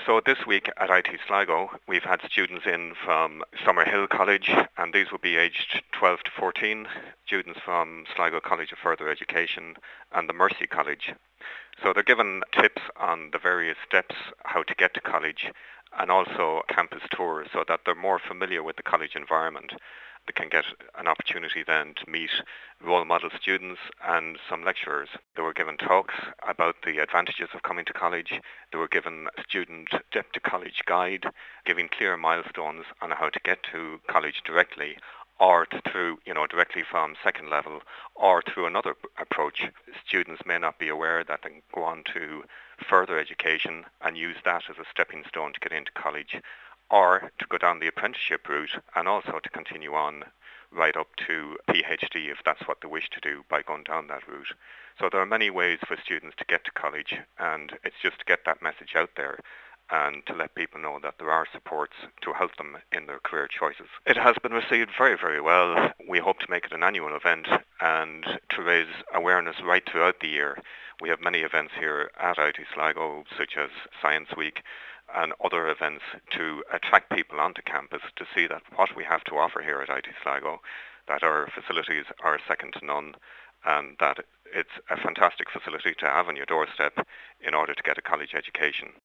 So this week at IT Sligo, we've had students in from Summerhill College, and these will be aged 12 to 14, students from Sligo College of Further Education and the Mercy College. So they're given tips on the various steps, how to get to college, and also campus tours so that they're more familiar with the college environment. They can get an opportunity then to meet role model students and some lecturers. They were given talks about the advantages of coming to college. They were given a student step to college guide, giving clear milestones on how to get to college directly or through, directly from second level or through another approach. Students may not be aware that they can go on to further education and use that as a stepping stone to get into college, or to go down the apprenticeship route and also to continue on right up to PhD if that's what they wish to do by going down that route. So there are many ways for students to get to college, and it's just to get that message out there and to let people know that there are supports to help them in their career choices. It has been received very, very well. We hope to make it an annual event and to raise awareness right throughout the year. We have many events here at IT Sligo, such as Science Week and other events to attract people onto campus to see that what we have to offer here at IT Sligo, that our facilities are second to none, and that it's a fantastic facility to have on your doorstep in order to get a college education.